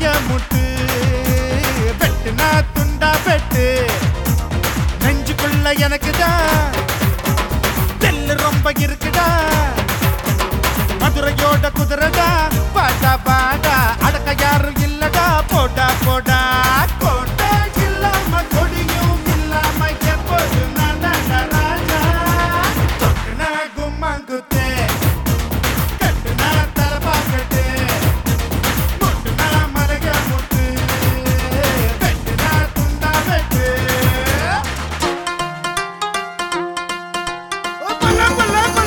மலைய முட்டு வெட்டுனா துண்டா வெட்டு நெஞ்சுக்குள்ள எனக்குதான் தெல்லு ரொம்ப இருக்குடா மதுரையோட குதிரைடா பாடா பாடா அடக்க யாரும் இல்லடா போடா போடா கோட்டை இல்லாம கொடியும் இல்லாம எப்போது நான் ராஜா தொட்டுனா கும்மாங்குத்தே கட்டுனா தலபாக்கட்டு முட்டுனா மலைய முட்டு வெட்டுனா துண்டா வெட்டு பல்ல பல்ல பல்ல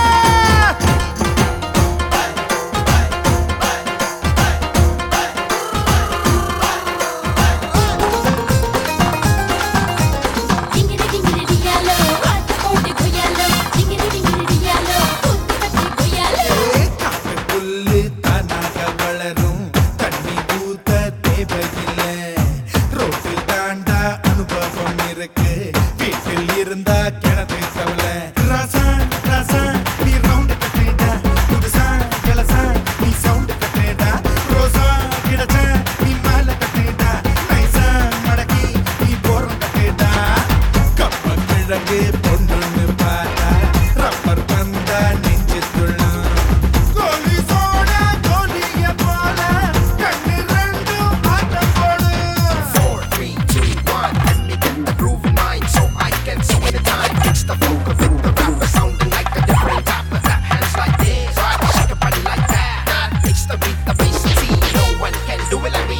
வீட்டில் இருந்தா கிணத்து கவல ராசா ராசா நீ ரவுண்ட் கட்டேடா புதுசா கலசா நீ சவுண்ட் கட்டேடா ரோசா கிடச்சா நீ மாலை கட்டேடா நைசா மடக்கி நீ போரம் கட்டேடா கப்ப கிழங்கு பொண்ணுன்னு பார்த்தா ரப்பர் பந்தா நெஞ்சு துள்ளும் கோலி சோடா கோலிய போல கண்ணு ரெண்டும் ஆட்டம் போடு 4, 3, 2, 1 let me get the groove in mind so I can see the time fix the flow with the rapper sounding like a different type of that hands like this try to shake a body like that that fix the beat the bass and see no one can do it like me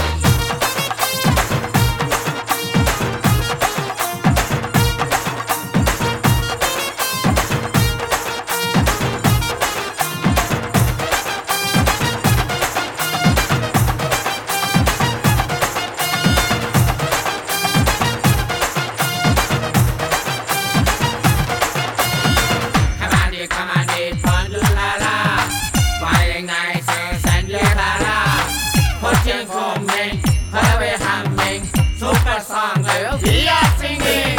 Commanded, Pandulala, flying nice and Yadala, pushing coming, heavy humming, super song, we are singing.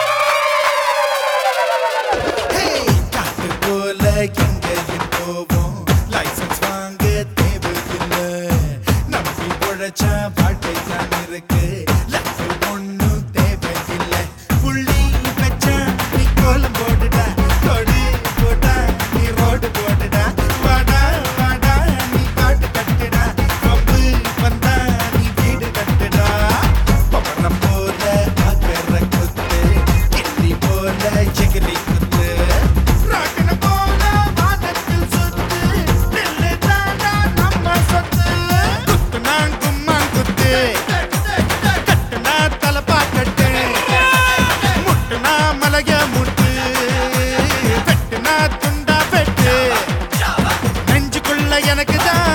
காத்து போல எங்கேயும் போவோம் licence வாங்க தேவையில்லை நம்பி உழைச்சா வாழ்க்கை தான் இருக்கு லக்கு ஒண்ணும் தேவையில்லை புள்ளி வச்சா நீ கோலம் போடுடா கொடி போட்டா நீ ரோடு போடுடா வாடா வாடா நீ பாட்டு கட்டுடா கொம்பு வந்தா நீ வீடு கட்டுடா பவனம் போல ஆக்கற குத்து கிள்ளி போல எகிரி குத்து ராட்டின போல வானத்தில் சுத்து நெல்லு தாண்டா நம்ம சொத்து குத்துனா கும்மாங்குத்து கட்டுனா தலப்பாக்கட்டு முட்டுனா மலைய முட்டு வெட்டுனா துண்டா வெட்டு நெஞ்சுக்குள்ள எனக்குதான்